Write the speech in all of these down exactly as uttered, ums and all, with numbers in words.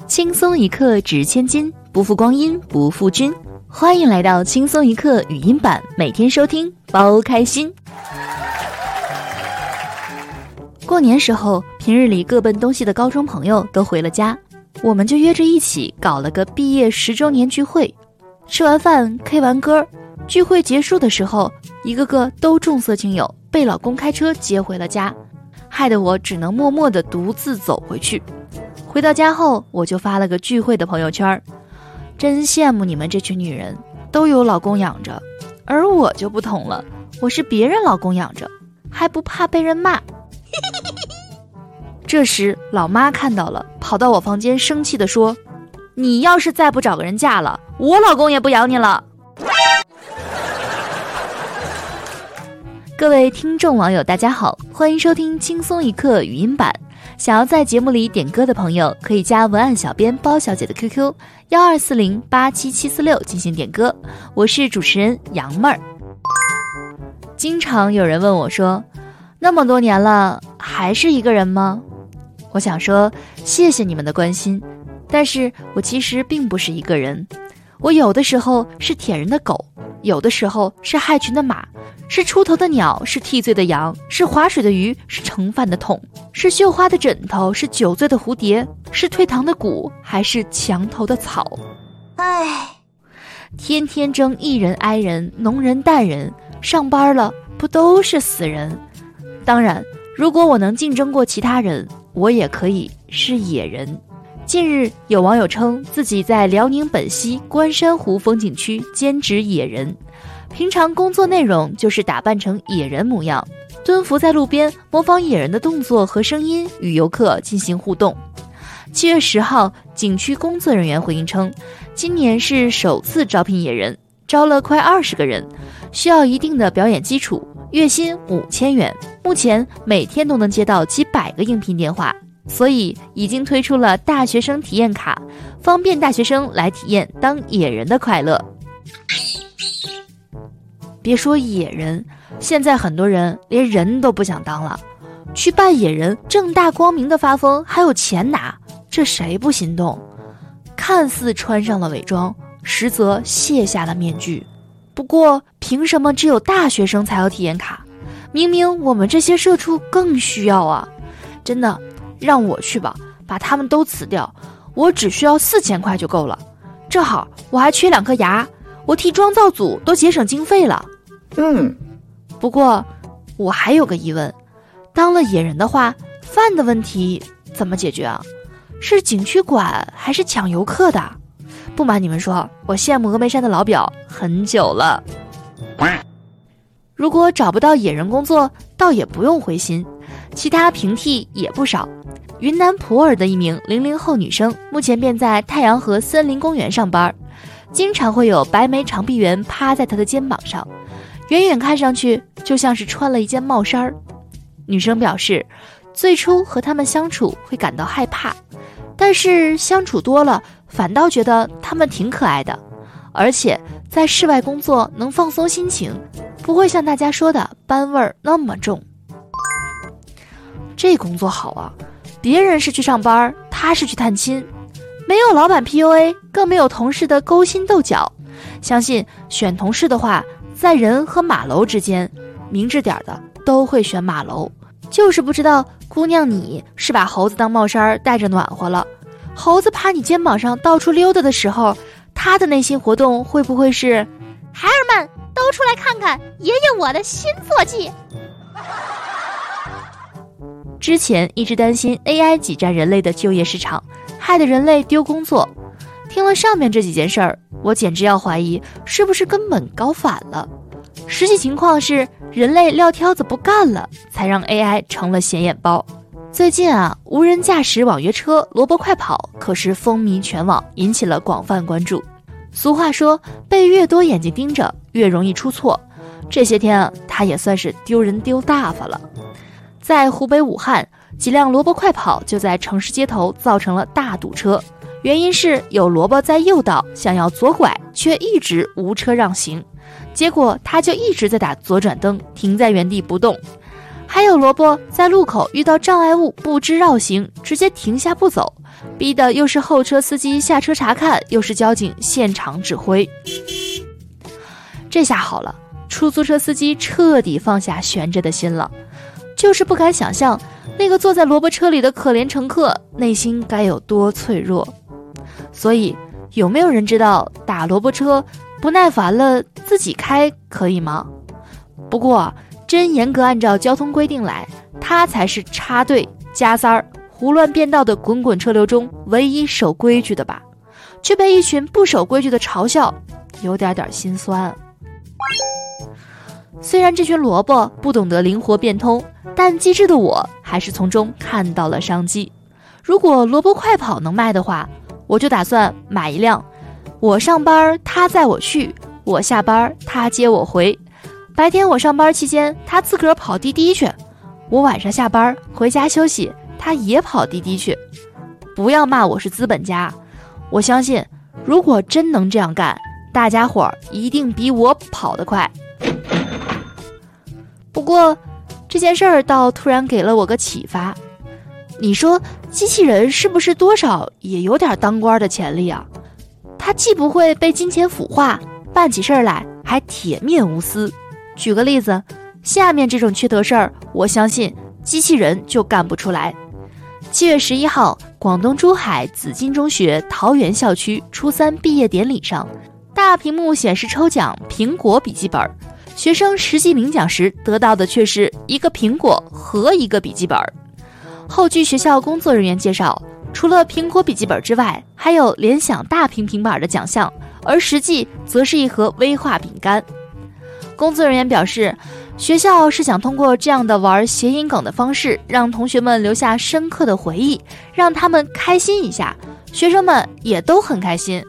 轻松一刻值千金，不负光阴不负君。欢迎来到轻松一刻语音版，每天收听包开心。过年时候，平日里各奔东西的高中朋友都回了家，我们就约着一起搞了个毕业十周年聚会。吃完饭 K 完歌，聚会结束的时候，一个个都重色轻友，被老公开车接回了家，害得我只能默默地独自走回去。回到家后，我就发了个聚会的朋友圈，真羡慕你们这群女人都有老公养着，而我就不同了，我是别人老公养着，还不怕被人骂。这时老妈看到了，跑到我房间生气地说，你要是再不找个人嫁了，我老公也不养你了。各位听众网友大家好，欢迎收听轻松一刻语音版。想要在节目里点歌的朋友，可以加文案小编包小姐的 Q Q 幺二四零八七七四六进行点歌，我是主持人杨妹儿。经常有人问我说，那么多年了还是一个人吗？我想说谢谢你们的关心，但是我其实并不是一个人，我有的时候是舔人的狗，有的时候是害群的马，是出头的鸟，是替罪的羊，是划水的鱼，是盛饭的桶，是绣花的枕头，是酒醉的蝴蝶，是退堂的鼓，还是墙头的草。唉，天天争一人挨人，农人淡人，上班了不都是死人？当然，如果我能竞争过其他人，我也可以是野人。近日有网友称自己在辽宁本溪关山湖风景区兼职野人，平常工作内容就是打扮成野人模样，蹲伏在路边模仿野人的动作和声音，与游客进行互动。七月十号，景区工作人员回应称，今年是首次招聘野人，招了快二十个人，需要一定的表演基础，月薪五千元，目前每天都能接到几百个应聘电话，所以已经推出了大学生体验卡，方便大学生来体验当野人的快乐。别说野人，现在很多人连人都不想当了，去扮野人正大光明的发疯，还有钱拿，这谁不心动？看似穿上了伪装，实则卸下了面具。不过凭什么只有大学生才有体验卡？明明我们这些社畜更需要啊！真的，让我去吧，把他们都辞掉，我只需要四千块就够了。正好我还缺两颗牙，我替妆造组都节省经费了。嗯，不过我还有个疑问，当了野人的话，饭的问题怎么解决啊？是景区管还是抢游客的？不瞒你们说，我羡慕峨眉山的老表很久了。如果找不到野人工作，倒也不用灰心，其他平替也不少。云南普洱的一名零零后女生，目前便在太阳河森林公园上班，经常会有白眉长臂猿趴在她的肩膀上，远远看上去就像是穿了一件帽衫儿。女生表示，最初和他们相处会感到害怕，但是相处多了，反倒觉得他们挺可爱的，而且在室外工作能放松心情，不会像大家说的班味儿那么重。这工作好啊，别人是去上班，他是去探亲，没有老板 P U A， 更没有同事的勾心斗角。相信选同事的话，在人和马楼之间，明智点的都会选马楼。就是不知道姑娘你是把猴子当帽衫戴着暖和了，猴子趴你肩膀上到处溜达的时候，他的内心活动会不会是孩儿们都出来看看爷爷我的新坐骑。之前一直担心 A I 挤占人类的就业市场，害得人类丢工作。听了上面这几件事儿，我简直要怀疑是不是根本搞反了。实际情况是人类撂挑子不干了，才让 A I 成了显眼包。最近啊，无人驾驶网约车萝卜快跑可是风靡全网，引起了广泛关注。俗话说，被越多眼睛盯着，越容易出错。这些天啊，它也算是丢人丢大发了。在湖北武汉，几辆萝卜快跑就在城市街头造成了大堵车，原因是有萝卜在右道想要左拐，却一直无车让行，结果他就一直在打左转灯，停在原地不动。还有萝卜在路口遇到障碍物不知绕行，直接停下不走， 逼的又是后车司机下车查看，又是交警现场指挥。这下好了，出租车司机彻底放下悬着的心了，就是不敢想象那个坐在萝卜车里的可怜乘客内心该有多脆弱。所以有没有人知道打萝卜车不耐烦了自己开可以吗？不过真严格按照交通规定来，他才是插队加塞儿胡乱变道的滚滚车流中唯一守规矩的吧，却被一群不守规矩的嘲笑，有点点心酸。虽然这群萝卜不懂得灵活变通，但机智的我还是从中看到了商机。如果萝卜快跑能卖的话，我就打算买一辆，我上班他载我去，我下班他接我回，白天我上班期间他自个儿跑滴滴去，我晚上下班回家休息他也跑滴滴去。不要骂我是资本家，我相信如果真能这样干，大家伙儿一定比我跑得快。不过这件事儿倒突然给了我个启发，你说机器人是不是多少也有点当官的潜力啊？它既不会被金钱腐化，办起事儿来还铁面无私。举个例子，下面这种缺德事儿，我相信机器人就干不出来。七月十一号，广东珠海紫金中学桃园校区初三毕业典礼上，大屏幕显示抽奖苹果笔记本，学生实际领奖时得到的却是一个苹果和一个笔记本。后据学校工作人员介绍，除了苹果笔记本之外，还有联想大屏平板的奖项，而实际则是一盒威化饼干。工作人员表示，学校是想通过这样的玩谐音梗的方式，让同学们留下深刻的回忆，让他们开心一下，学生们也都很开心。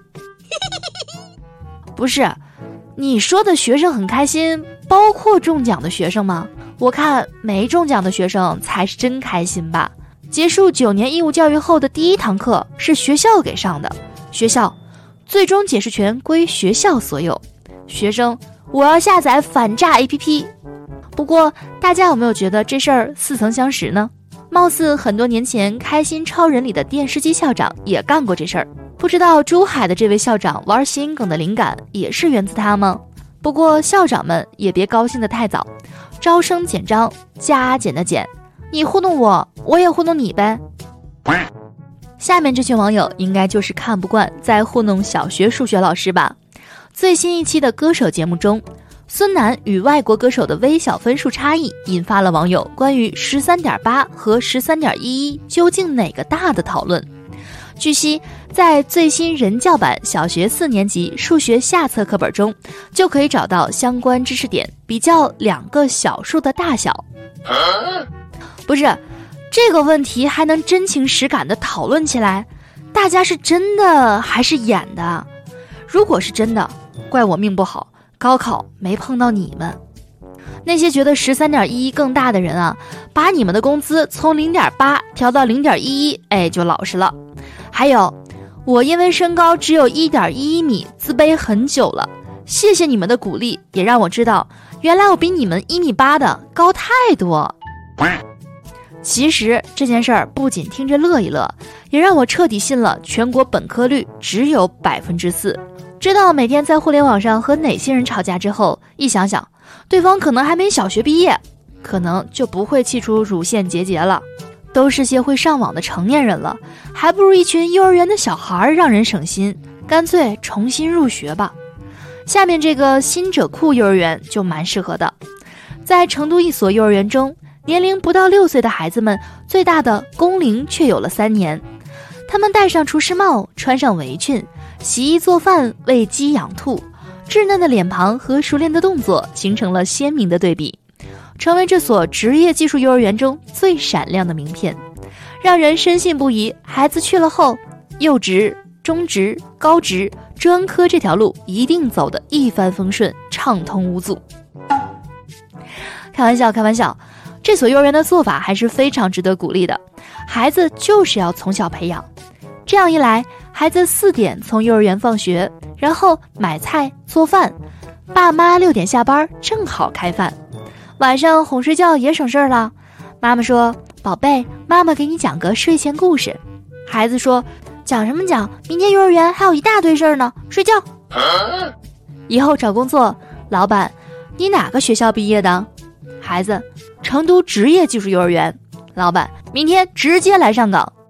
不是，你说的学生很开心，包括中奖的学生吗？我看没中奖的学生才是真开心吧。结束九年义务教育后的第一堂课是学校给上的，学校最终解释权归学校所有。学生，我要下载反诈 A P P。 不过大家有没有觉得这事儿似曾相识呢？貌似很多年前开心超人里的电视机校长也干过这事儿，不知道珠海的这位校长玩谐音梗的灵感也是源自他吗？不过校长们也别高兴得太早，招生简章加减的减，你糊弄我，我也糊弄你呗。下面这群网友应该就是看不惯在糊弄小学数学老师吧。最新一期的歌手节目中，孙楠与外国歌手的微小分数差异引发了网友关于 十三点八 和 十三点一一 究竟哪个大的讨论。据悉，在最新人教版小学四年级数学下册课本中，就可以找到相关知识点，比较两个小数的大小。不是，这个问题还能真情实感地讨论起来，大家是真的还是演的？如果是真的，怪我命不好，高考没碰到你们。那些觉得 十三点一一 更大的人啊，把你们的工资从 零点八 调到 零点一一， 哎，就老实了。还有，我因为身高只有 一点一一米，自卑很久了，谢谢你们的鼓励，也让我知道原来我比你们一米八的高太多。其实这件事儿不仅听着乐一乐，也让我彻底信了全国本科率只有 百分之四。 知道每天在互联网上和哪些人吵架之后，一想想对方可能还没小学毕业，可能就不会气出乳腺结节了。都是些会上网的成年人了，还不如一群幼儿园的小孩让人省心，干脆重新入学吧。下面这个新者库幼儿园就蛮适合的。在成都一所幼儿园中，年龄不到六岁的孩子们最大的工龄却有了三年。他们戴上厨师帽，穿上围裙，洗衣做饭，喂鸡养兔，稚嫩的脸庞和熟练的动作形成了鲜明的对比，成为这所职业技术幼儿园中最闪亮的名片，让人深信不疑。孩子去了后，幼职、中职、高职、专科这条路一定走得一帆风顺，畅通无阻。开玩笑开玩笑，这所幼儿园的做法还是非常值得鼓励的，孩子就是要从小培养。这样一来，孩子四点从幼儿园放学，然后买菜做饭，爸妈六点下班正好开饭，晚上哄睡觉也省事儿了。妈妈说，宝贝，妈妈给你讲个睡前故事。 孩子说，讲什么讲，明天幼儿园还有一大堆事儿呢，睡觉。以后找工作，老板，你哪个学校毕业的？孩子，成都职业技术幼儿园。老板，明天直接来上岗。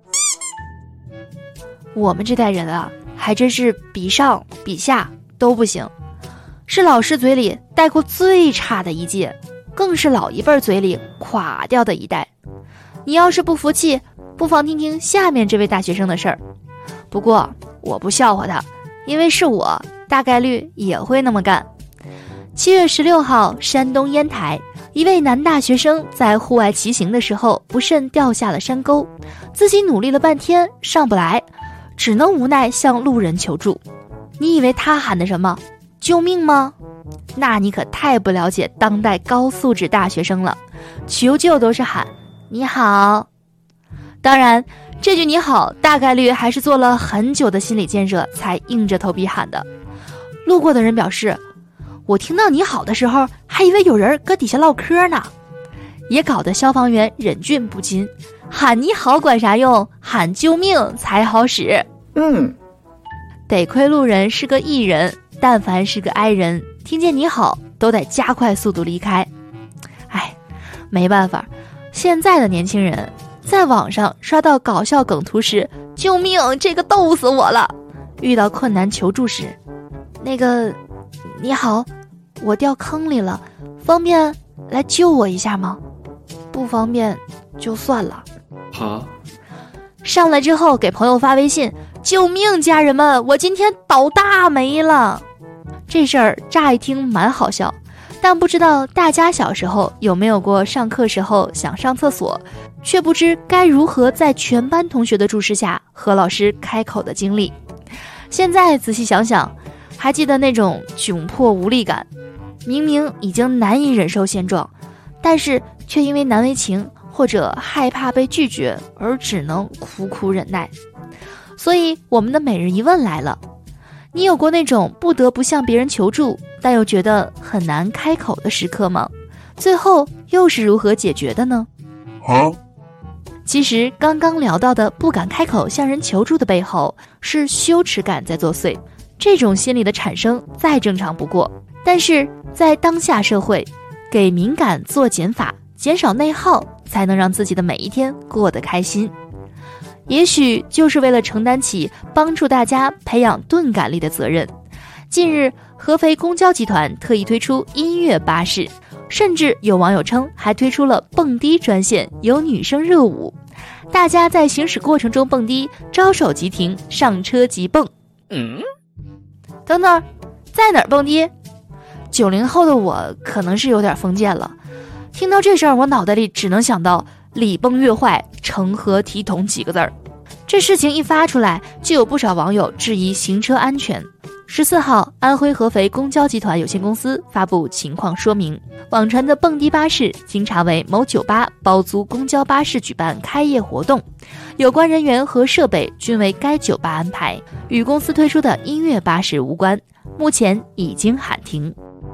我们这代人啊，还真是比上比下都不行，是老师嘴里带过最差的一届，更是老一辈嘴里垮掉的一代。你要是不服气，不妨听听下面这位大学生的事儿。不过我不笑话他，因为是我，大概率也会那么干。七月十六号，山东烟台，一位男大学生在户外骑行的时候不慎掉下了山沟，自己努力了半天上不来，只能无奈向路人求助。你以为他喊的什么？救命吗？那你可太不了解当代高素质大学生了，求救都是喊你好。当然，这句你好大概率还是做了很久的心理建设才硬着头皮喊的。路过的人表示，我听到你好的时候还以为有人搁底下唠嗑呢，也搞得消防员忍俊不禁，喊你好管啥用，喊救命才好使。 嗯， 得亏路人是个艺人，但凡是个 I 人，听见你好都得加快速度离开。哎，没办法，现在的年轻人在网上刷到搞笑梗图时，救命，这个逗死我了。遇到困难求助时，那个你好，我掉坑里了，方便来救我一下吗？不方便就算了。 好， 上来之后给朋友发微信，救命，家人们，我今天倒大霉了。这事儿乍一听蛮好笑，但不知道大家小时候有没有过上课时候想上厕所，却不知该如何在全班同学的注视下和老师开口的经历。现在仔细想想，还记得那种窘迫无力感，明明已经难以忍受现状，但是却因为难为情或者害怕被拒绝而只能苦苦忍耐。所以我们的每日一问来了，你有过那种不得不向别人求助但又觉得很难开口的时刻吗？最后又是如何解决的呢？ 好， 其实刚刚聊到的不敢开口向人求助的背后，是羞耻感在作祟。这种心理的产生再正常不过，但是在当下社会，给敏感做减法，减少内耗，才能让自己的每一天过得开心。也许就是为了承担起帮助大家培养钝感力的责任，近日合肥公交集团特意推出音乐巴士，甚至有网友称还推出了蹦迪专线，有女生热舞，大家在行驶过程中蹦迪，招手即停，上车即蹦。嗯，等等，在哪儿蹦迪？九零后的我可能是有点封建了，听到这事儿，我脑袋里只能想到礼崩乐坏，成何体统几个字儿。这事情一发出来，就有不少网友质疑行车安全。十四号，安徽合肥公交集团有限公司发布情况说明，网传的蹦迪巴士经查为某酒吧包租公交巴士举办开业活动，有关人员和设备均为该酒吧安排，与公司推出的音乐巴士无关，目前已经喊停。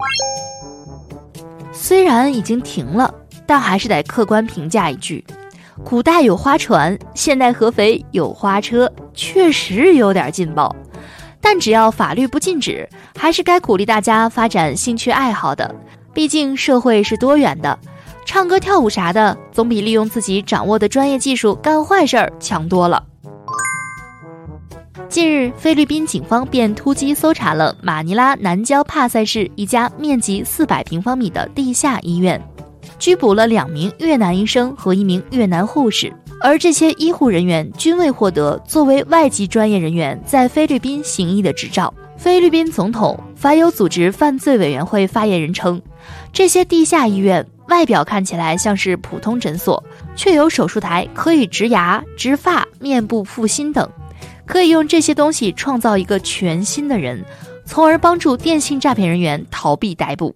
虽然已经停了，但还是得客观评价一句，古代有花船，现代合肥有花车，确实有点劲爆。但只要法律不禁止，还是该鼓励大家发展兴趣爱好的，毕竟社会是多元的，唱歌跳舞啥的总比利用自己掌握的专业技术干坏事儿强多了。近日，菲律宾警方便突击搜查了马尼拉南郊帕塞市一家面积四百平方米的地下医院，拘捕了两名越南医生和一名越南护士，而这些医护人员均未获得作为外籍专业人员在菲律宾行医的执照。菲律宾总统反有组织犯罪委员会发言人称，这些地下医院外表看起来像是普通诊所，却有手术台可以植牙、植发、面部复新等，可以用这些东西创造一个全新的人，从而帮助电信诈骗人员逃避逮捕。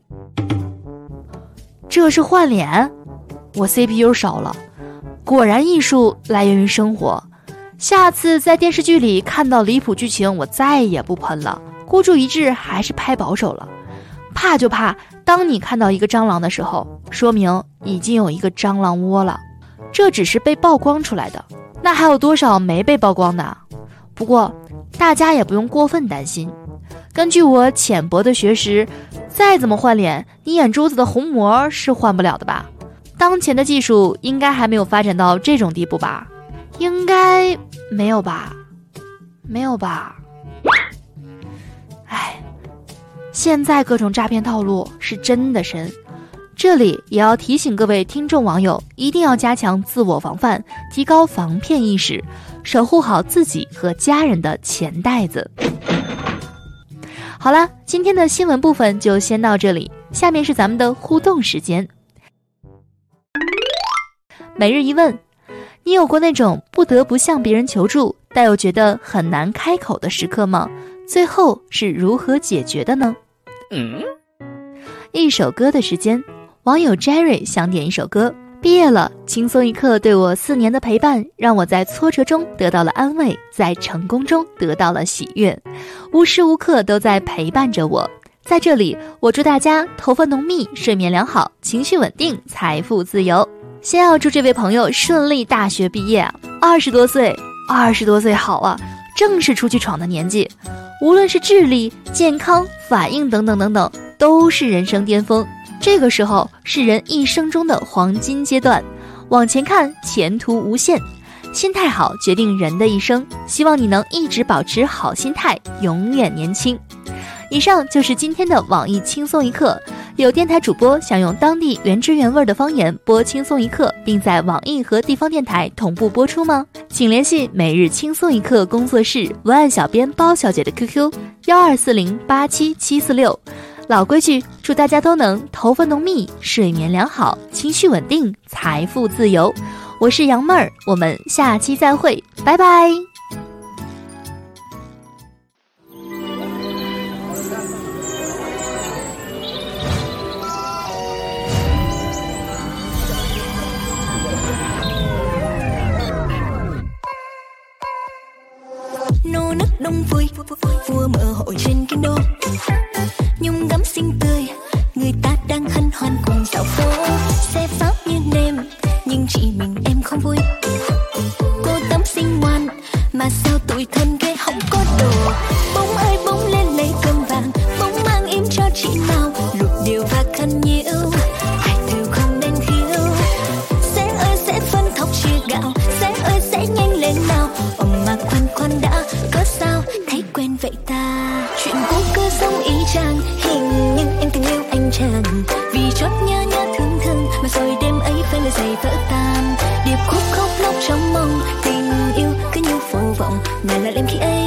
这是换脸？我 C P U 烧了。果然艺术来源于生活，下次在电视剧里看到离谱剧情，我再也不喷了。孤注一掷还是拍保守了，怕就怕当你看到一个蟑螂的时候，说明已经有一个蟑螂窝了，这只是被曝光出来的， 那还有多少没被曝光的？不过大家也不用过分担心，根据我浅薄的学识，再怎么换脸，你眼珠子的虹膜是换不了的吧？当前的技术应该还没有发展到这种地步吧？应该没有吧？没有吧？唉，现在各种诈骗套路是真的深，这里也要提醒各位听众网友，一定要加强自我防范，提高防骗意识，守护好自己和家人的钱袋子。好了，今天的新闻部分就先到这里，下面是咱们的互动时间。每日一问，你有过那种不得不向别人求助，但又觉得很难开口的时刻吗？最后是如何解决的呢？嗯，一首歌的时间，网友 Jerry 想点一首歌。毕业了，轻松一刻对我四年的陪伴，让我在挫折中得到了安慰，在成功中得到了喜悦，无时无刻都在陪伴着我。在这里，我祝大家头发浓密，睡眠良好，情绪稳定，财富自由。先要祝这位朋友顺利大学毕业啊！二十多岁，二十多岁好啊，正是出去闯的年纪，无论是智力、健康、反应等等等等，都是人生巅峰。这个时候是人一生中的黄金阶段，往前看，前途无限。心态好决定人的一生，希望你能一直保持好心态，永远年轻。以上就是今天的网易轻松一刻。有电台主播想用当地原汁原味的方言播轻松一刻，并在网易和地方电台同步播出吗？请联系每日轻松一刻工作室文案小编包小姐的 Q Q 幺二四零八七七四六。老规矩，祝大家都能头发浓密，睡眠良好，情绪稳定，财富自由。我是杨妹儿，我们下期再会，拜拜。 nô nức đông vui vua mở hội trên kinh đô, nhung gấm xinh tươi, người ta đang hân hoan cùng dạo phố. Xe pháp như nêm nhưng chỉ mình em không vui. Cô tấm xinh ngoan mà sao tủi thân ghê không có đồ. Bông ơi bông lên lấy cơm vàng, bông mang im cho chị nào lụt điều và khăn nhiễu. Ai từ không nên khiêu. Sẽ ơi sẽ phân thóc chia gạo, sẽ ơi sẽ nhanh lên nào. Ôm mà khoan khoan đã, cớ sao thấy quen vậy ta. Chuyện cũ cứ giống ý chang, hình như em từng yêu anh chàng. Vì chót nhớ nhớ thương thương mà rồi đêm ấy phải lời giày vỡ tan. Điệp khúc khóc lóc trong mong, tình yêu cứ như vô vọng. Ngàn là đêm khi ấy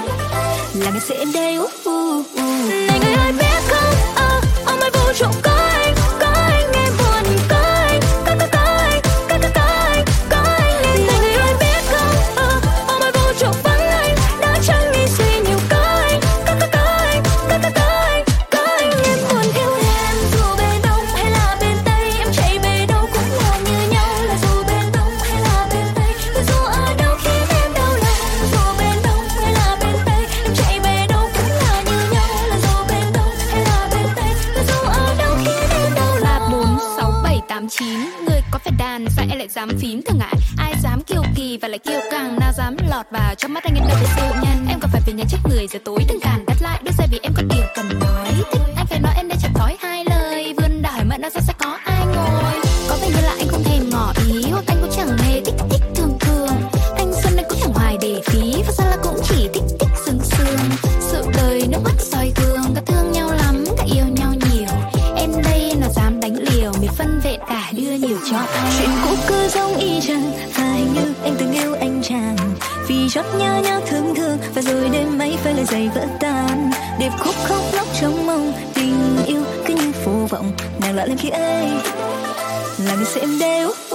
là ngày sẽ em đây. uh, uh, uh. Này người ơi biết không, ờ, ôm ai vô trộm có anh, có anh em buồn có anh, có có có anh, có có có anh, có anh. Này người ơi biết không, ờ, ôm ai vô trộm vắng anh, đã chẳng nghĩ suy nhiều có anh, có có có anh, có có có anh, có anh em buồn theo em. Dù bên đông hay là bên tây, em chạy về đâu cũng là như nhau. Là dù bên đông hay là bên tây, là dù ở đâu khiến em đau lòng. Dù bên đông hay là bên tây, em chạy về đâu cũng là như nhau. Là dù bên đông hay là bên tây, là dù ở đâu khiến em đau lòng. Ba bốn sáu bảy tám chín, người có phải đàn sao em lại dám phím thường ngại. Ai dám kiêu kỳ và lại kiêu căng, nào dám lọt vào trong mắt anh em đâu phải siêu nhân. Em còn phải về nhà trước người giờ tối đừng cản đắt lại đôi xe vì em có điều cần nói. Thích anh phải nói em đã chẳng thói hai lời, vươn đòi mận nó sao sẽ có ai ngồi. Có vẻ như là anh không thèm ngỏ ý, hoặc anh cũng chẳng hề thích thích thường thường. Thanh xuân anh cũng chẳng hoài để phí, và sao là cũng chỉ thích thích sương sương. Sự đời nước mắt soi gương, cả thương nhau lắm cả yêu nhau nhiều. Em đây nào dám đánh liều, mình phân vệ cả đưa nhiều cho anh. Chuyện cũ cứ giống y chang, phải như em từng yêu anh chàng. Vì chót nhớ nhớ thương thương và rồi đêm ấy phải lời giày vỡ tan. Điệp khúc khóc lóc trong mong, tình yêu cứ như vô vọng. Nàng lạ lên khi ấy là người sẽ em đeo.